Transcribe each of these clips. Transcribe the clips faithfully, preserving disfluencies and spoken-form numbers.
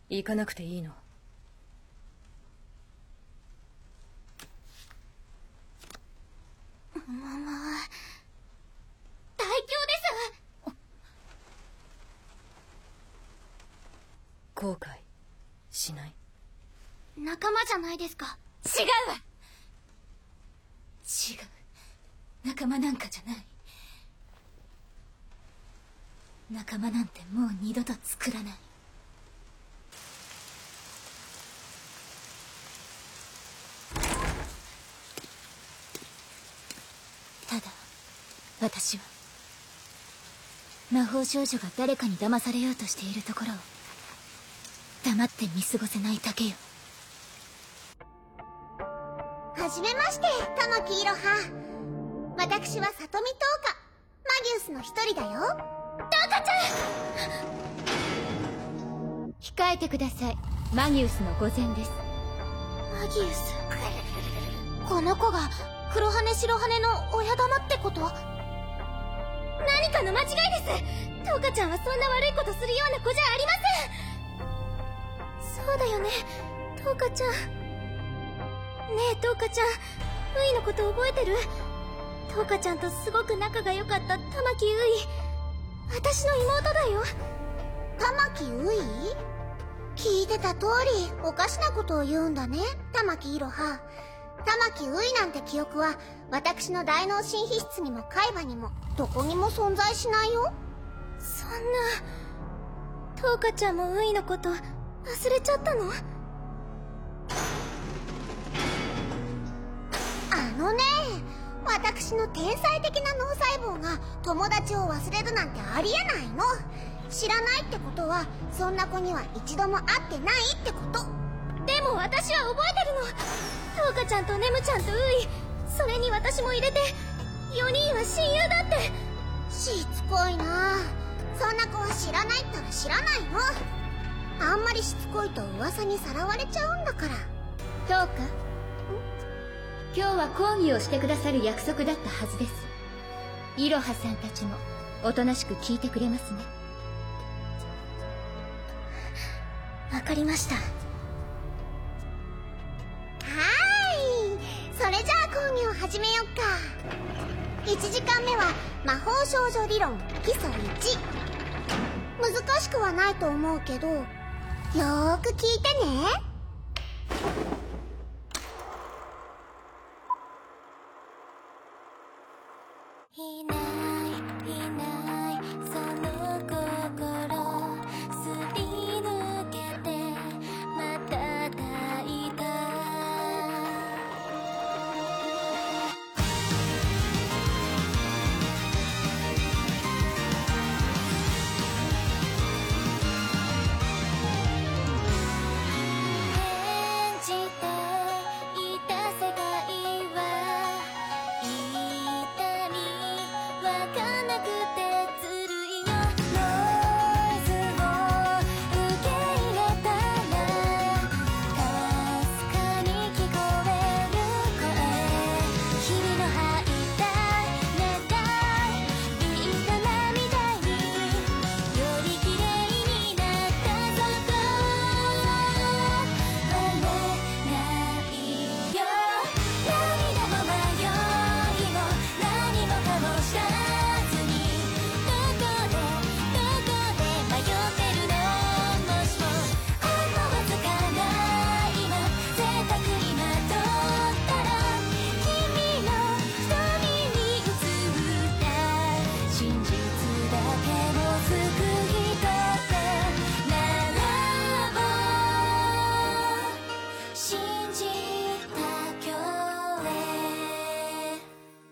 行かなくていいの。 ママ、大凶です。 後悔しない？ 仲間じゃないですか。 違うわ。違う、仲間なんかじゃない。仲間なんてもう二度と作らない。ただ私は魔法少女が誰かに騙されようとしているところを黙って見過ごせないだけよ。 はじめまして、玉木いろは。私は里見灯火、マギウスの一人だよ。灯火ちゃん。 控えてください。マギウスの御前です。 マギウス、この子が黒羽白羽の親玉ってこと？何かの間違いです。灯火ちゃんはそんな悪いことするような子じゃありません。そうだよね、灯火ちゃん。ねえ灯火ちゃん、ウイのこと覚えてる？灯火ちゃんとすごく仲が良かった玉木ウイ、私の妹だよ。玉木ウイ？聞いてた通りおかしなことを言うんだね、玉木いろは。玉木ウイなんて記憶は私の大脳神秘室にも海馬にもどこにも存在しないよ。そんな、灯火ちゃんもウイのこと忘れちゃったの？あのね、私の天才的な脳細胞が友達を忘れるなんてありえないの。知らないってことはそんな子には一度も会ってないってこと。でも私は覚えてるの。灯火ちゃんとネムちゃんとウイ、それに私も入れてよにんは親友だって。しつこいな。そんな子は知らないったら知らないの。あんまりしつこいと噂にさらわれちゃうんだから。 灯火、今日は講義をしてくださる約束だったはずです。いろはさんたちもおとなしく聞いてくれますね。 わかりました。はーい、それじゃあ講義を始めよっか。いちじかんめは魔法少女理論基礎いち。難しくはないと思うけど、よーく聞いてね。いないいないその心すり抜けてまた抱いた。演じていた世界は痛みわかんなくてずるいよ。ノイズを受け入れたらかすかに聞こえる声。日々の吐いた長いビー玉みたいにより綺麗になったぞとバレないよ。涙も迷いも何もかも知らずにどこでどこで迷ってるの。もしもほんのわずかな今贅沢にまとったら君の瞳に映った真実だけを救い取ってならば信じた今日へ。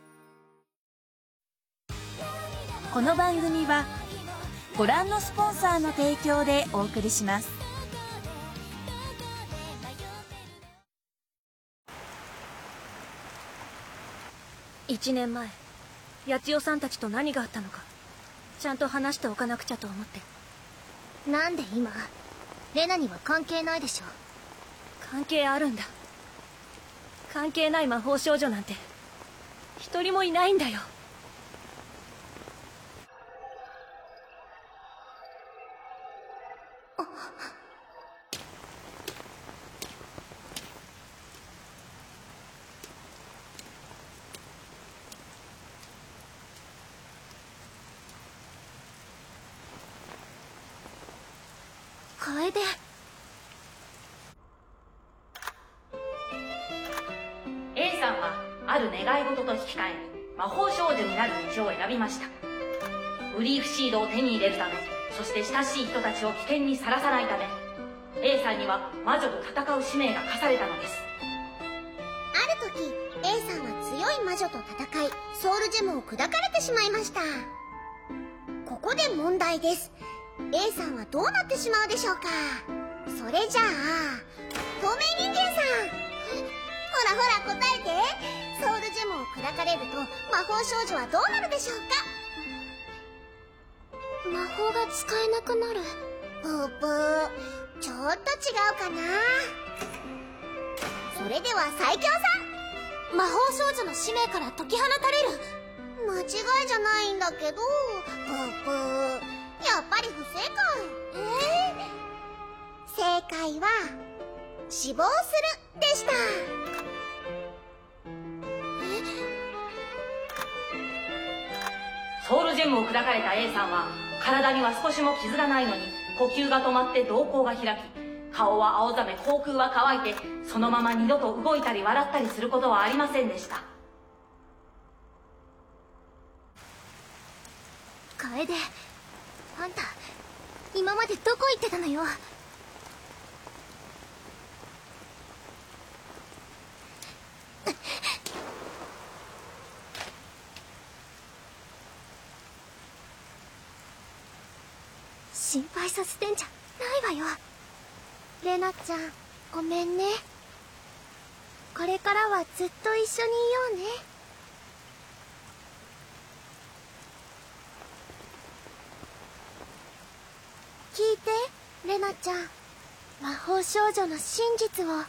この番組はご覧のスポンサーの提供でお送りします。 一年前、八千代さんたちと何があったのかちゃんと話しておかなくちゃと思って。 なんで今？レナには関係ないでしょ。 関係あるんだ。関係ない魔法少女なんて一人もいないんだよ。 楓。 A さんはある願い事と引き換えに魔法少女になる道を選びました。ブリーフシードを手に入れるため、そして親しい人たちを危険にさらさないため、 A さんには魔女と戦う使命が課されたのです。 ある時 A さんは強い魔女と戦い、ソウルジェムを砕かれてしまいました。ここで問題です。 A さんはどうなってしまうでしょうか。それじゃあ透明人間さん、ほらほら答えて。ソウルジェムを砕かれると魔法少女はどうなるでしょうか。魔法が使えなくなる。ぷーぷー、ちょっと違うかな。それでは最強さん、魔法少女の使命から解き放たれる。間違いじゃないんだけど、ぷーぷー、やっぱり不正解。えー、正解は死亡するでした。 ソウルジェムを砕かれた A さんは体には少しも傷がないのに呼吸が止まって瞳孔が開き、顔は青ざめ、口腔は乾いて、そのまま二度と動いたり笑ったりすることはありませんでした。 楓、あんた今までどこ行ってたのよ。心配させてんじゃないわよ。レナちゃん、ごめんね。これからはずっと一緒にいようね。聞いて、レナちゃん。魔法少女の真実を。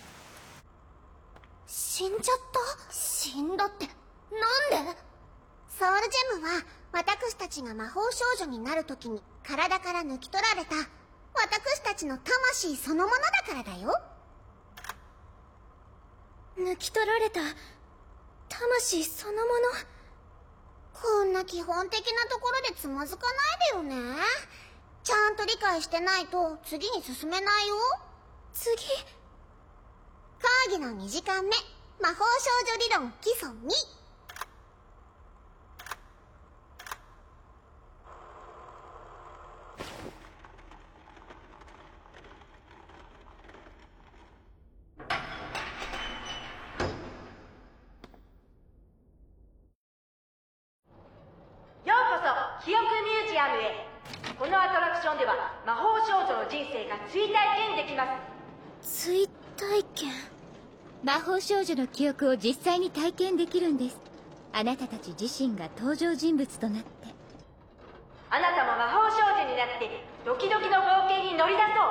死んじゃった？死んだって、なんで？ソウルジェムは私たちが魔法少女になるときに体から抜き取られた私たちの魂そのものだからだよ。抜き取られた魂そのもの。こんな基本的なところでつまずかないでよね。ちゃんと理解してないと次に進めないよ。次？講義のにじかんめ、魔法少女理論基礎に。 ようこそ記憶ミュージアムへ。このアトラクションでは魔法少女の人生が追体験できます。 追体験？ 魔法少女の記憶を実際に体験できるんです。あなたたち自身が登場人物となって。 あなたも魔法少女になってドキドキの冒険に乗り出そう。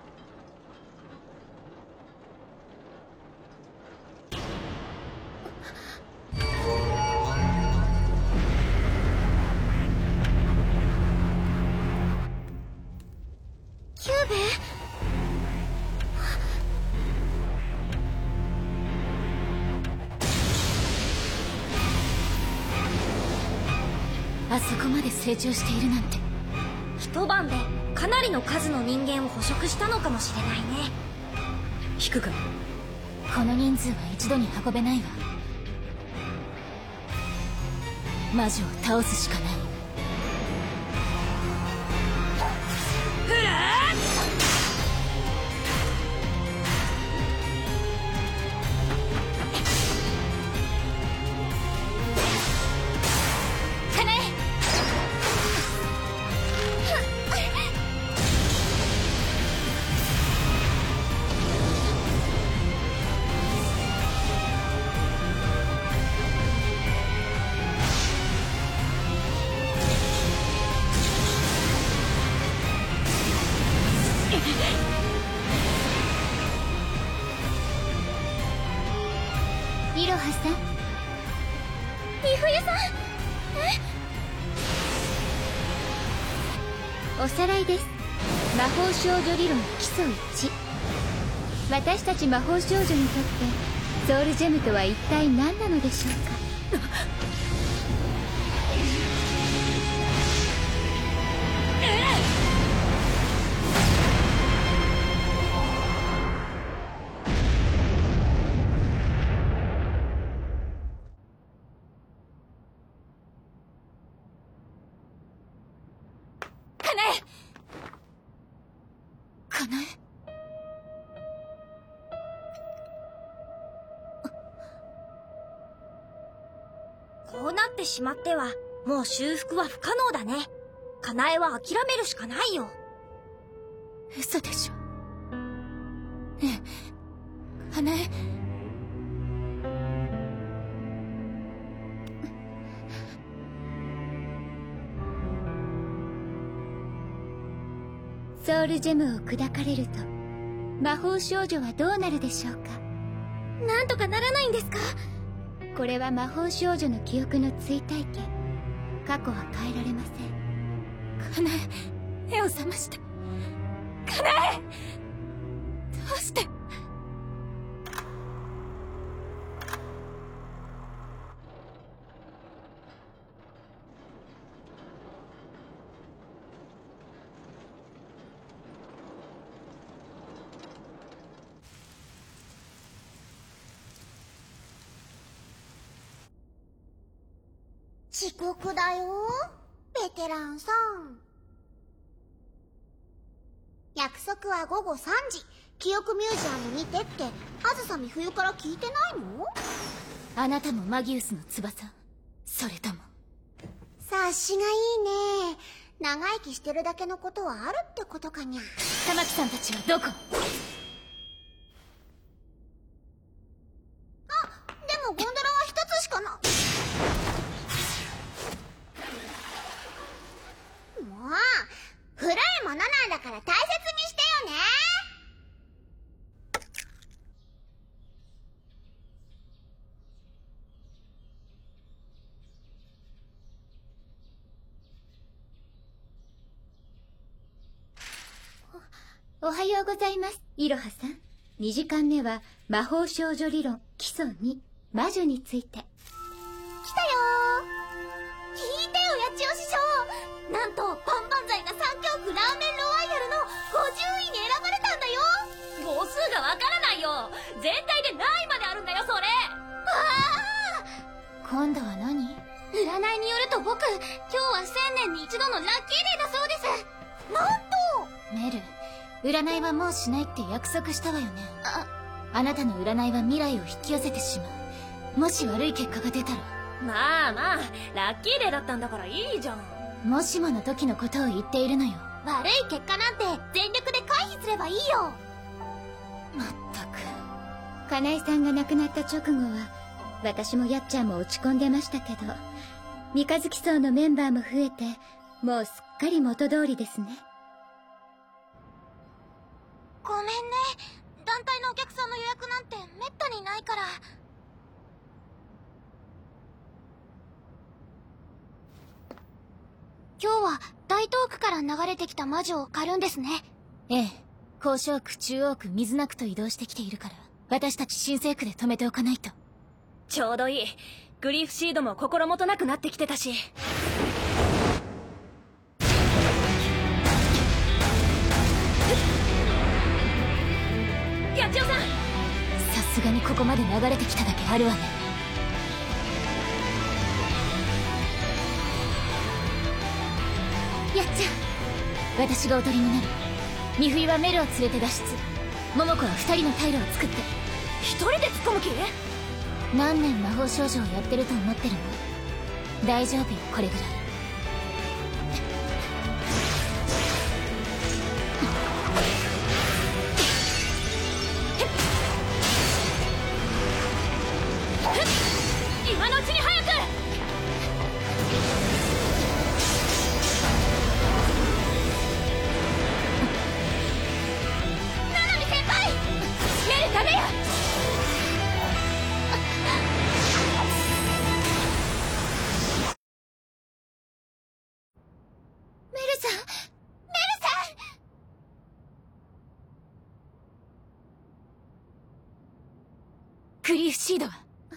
キューベ？ あそこまで成長しているなんて。 一晩でかなりの数の人間を捕食したのかもしれないね。引くか？ この人数は一度に運べないわ。魔女を倒すしかない。イロハさん。 美冬さん。 え？おさらいです。魔法少女理論基礎いち。私たち魔法少女にとってソウルジェムとは一体何なのでしょうか。 かなえ。 こうなってしまってはもう修復は不可能だね。かなえは諦めるしかないよ。 嘘でしょ。ねえかなえ。ソウルジェムを砕かれると魔法少女はどうなるでしょうか。 なんとかならないんですか？ これは魔法少女の記憶の追体験。過去は変えられません。かなえ、目を覚まして。かなえ、どうして。 遅刻だよ、ベテランさん。約束はごごさんじ、記憶ミュージアムにてって、あずさみ冬から聞いてないの？ あなたもマギウスの翼？それとも。 察しがいいね。長生きしてるだけのことはあるってことかにゃ。 玉木さんたちはどこ？ あ、でもゴンドラは一つしかな。もう古いものなんだから大切にしてよね。 おはようございます、いろはさん。にじかんめは魔法少女理論基礎に魔女について。 来たよー。聞いてよ、八千代師匠。なんとパンパン剤が三教区ラーメンロワイヤルのごじゅういに選ばれたんだよ。 母数がわからないよ。全体で何位まであるんだよ、それ。 わあ、 今度は何？ 占いによると僕、今日は千年に一度のラッキーデーだそうです。なんとメル、占いはもうしないって約束したわよね。 あ、 あなたの占いは未来を引き寄せてしまう。もし悪い結果が出たら。 まあまあ、ラッキーデーだったんだからいいじゃん。 もしもの時のことを言っているのよ。 悪い結果なんて全力で回避すればいいよ。 まったく。かなえさんが亡くなった直後は私もやっちゃんも落ち込んでましたけど、三日月荘のメンバーも増えてもうすっかり元通りですね。 ごめんね、団体のお客さんの予約なんてめったにないから。今日は大東区から流れてきた魔女を狩るんですね。 ええ、交渉区、中央区、水名区と移動してきているから、私たち新生区で止めておかないと。 ちょうどいい。グリフシードも心もとなくなってきてたし。八千代さん、 さすがにここまで流れてきただけあるわね。やっちゃん、私がおとりになる。美冬はメルを連れて脱出。桃子は二人の退路を作って。 一人で突っ込む気？ 何年魔法少女をやってると思ってるの？大丈夫よ、これぐらい。 今のうちに早く！ ななみ先輩！ メルダメよ！ メルさん、メルさん！ グリフシードは？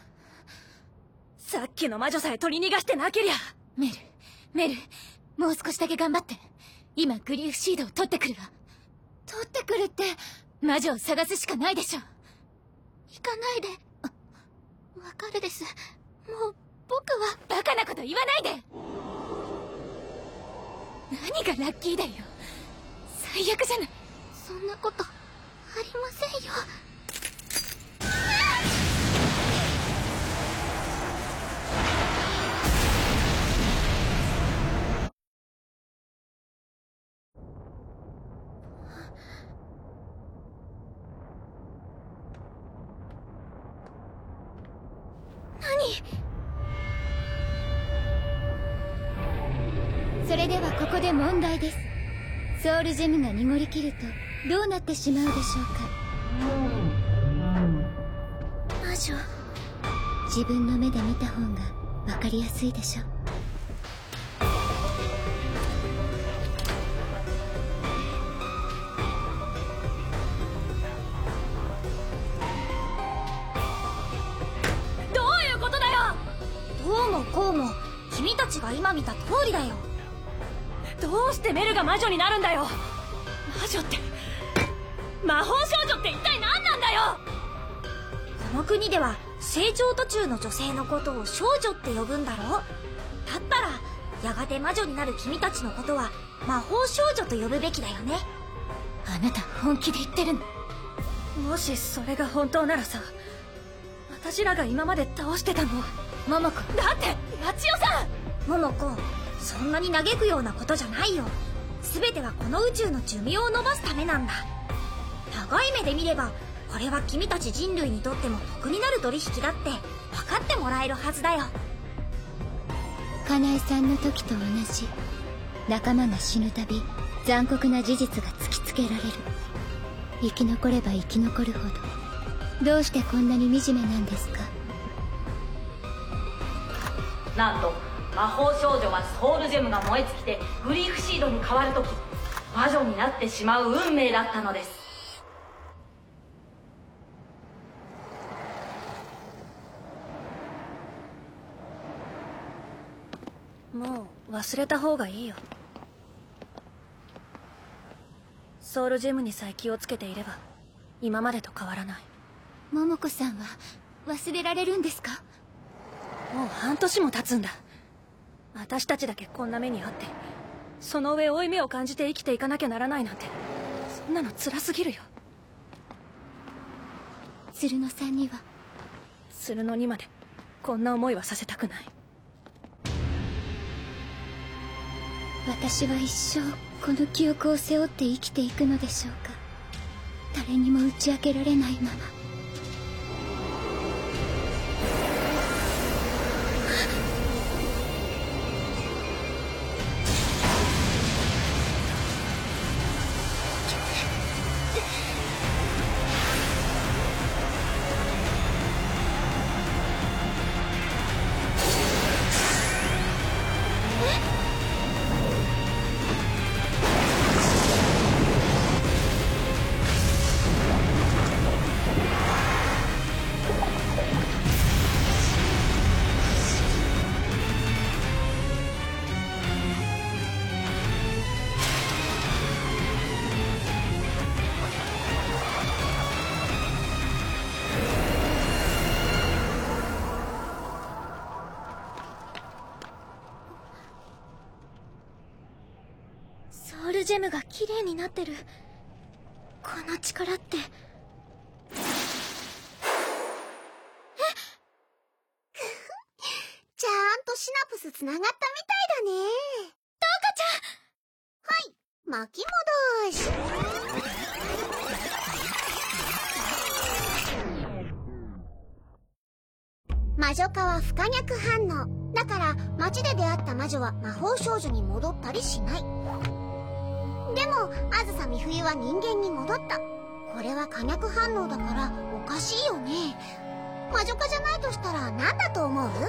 さっきの魔女さえ取り逃がしてなけりゃ。 メル、メル、もう少しだけ頑張って。今グリフシードを取ってくるわ。取ってくるって魔女を探すしかないでしょ。 行かないで。わかるです。もう僕は。 バカなこと言わないで。何がラッキーだよ。最悪じゃない。 そんなことありませんよ。 それではここで問題です。ソウルジェムが濁りきるとどうなってしまうでしょうか。 魔女。 自分の目で見た方が分かりやすいでしょ。 どういうことだよ。どうもこうも君たちが今見た通りだよ。 どうしてメルが魔女になるんだよ。魔女って魔法少女って一体何なんだよ。 この国では成長途中の女性のことを少女って呼ぶんだろ。だったらやがて魔女になる君たちのことは魔法少女と呼ぶべきだよね。 あなた本気で言ってるの？もしそれが本当ならさ、私らが今まで倒してたのは桃子だって。八代さん。 桃子、そんなに嘆くようなことじゃないよ。全てはこの宇宙の寿命を伸ばすためなんだ。長い目で見ればこれは君たち人類にとっても得になる取引だって分かってもらえるはずだよ。 かなえさんの時と同じ。仲間が死ぬたび残酷な事実が突きつけられる。生き残れば生き残るほどどうしてこんなに惨めなんですか。 なんと魔法少女はソウルジェムが燃え尽きてグリーフシードに変わるとき魔女になってしまう運命だったのです。 もう忘れた方がいいよ。ソウルジェムにさえ気をつけていれば今までと変わらない。 桃子さんは忘れられるんですか。 もう半年も経つんだ。私たちだけこんな目にあって、その上負い目を感じて生きていかなきゃならないなんて、そんなの辛すぎるよ。 鶴野さんには鶴野にまでこんな思いはさせたくない。 私は一生この記憶を背負って生きていくのでしょうか。誰にも打ち明けられないまま。 ソウルジェムが綺麗になってる。この力ってえっちゃんとシナプスつながったみたいだね。トウカちゃん。はい、巻き戻し。魔女化は不可逆反応だから、街で出会った魔女は魔法少女に戻ったりしない。でもあずさみ冬は人間に戻った。これは可逆反応だからおかしいよね。魔女化じゃないとしたら何だと思う？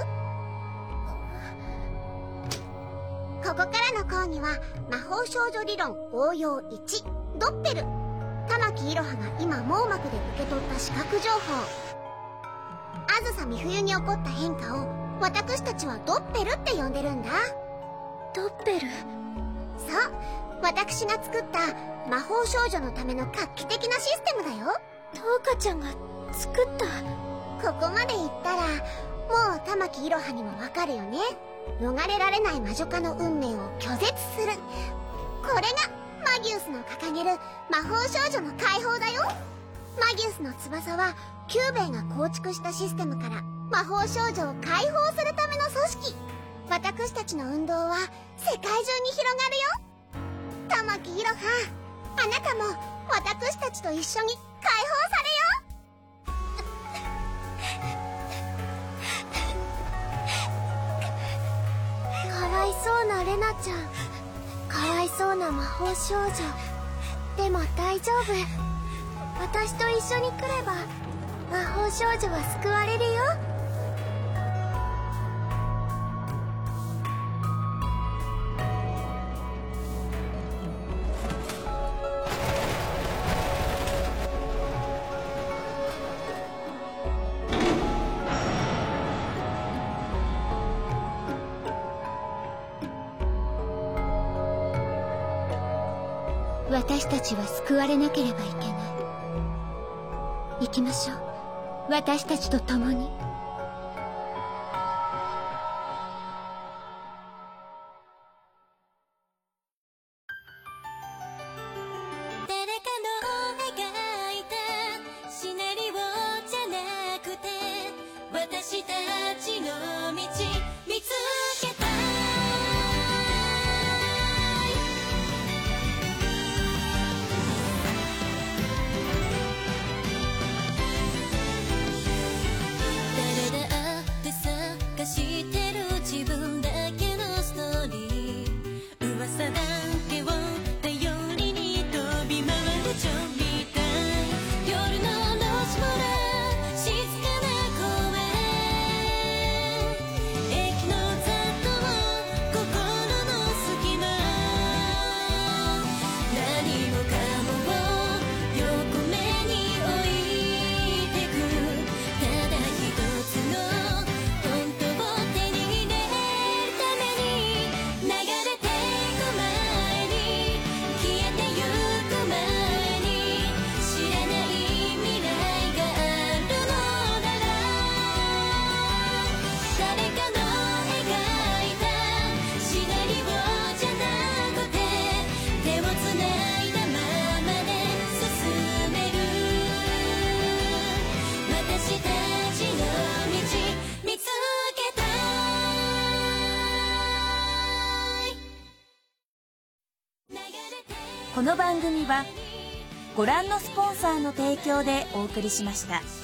ここからの講義は魔法少女理論応用いちドッペル。玉木いろはが今網膜で受け取った視覚情報。あずさみ冬に起こった変化を私たちはドッペルって呼んでるんだ。 ドッペル。 そう、私が作った魔法少女のための画期的なシステムだよ。 トウカちゃんが作った。 ここまで言ったらもう玉木いろはにもわかるよね。逃れられない魔女化の運命を拒絶する。これがマギウスの掲げる魔法少女の解放だよ。マギウスの翼はキューベイが構築したシステムから魔法少女を解放するための組織。私たちの運動は世界中に広がるよ。玉木いろは、あなたも私たちと一緒に解放されよ。かわいそうなレナちゃん、かわいそうな魔法少女。でも大丈夫、私と一緒に来れば魔法少女は救われるよ。 私たちは救われなければいけない。行きましょう、私たちと共に。 誰かの描いたシナリオじゃなくて、私たちの道見つけた。知ってる自分だけのストーリー、噂だけを頼りに飛び回るちょびた夜の路地もら静かな公園、駅の雑踏心の隙間、何もかもを横目に置いてく、ただ一つのこの番組はご覧のスポンサーの提供でお送りしました。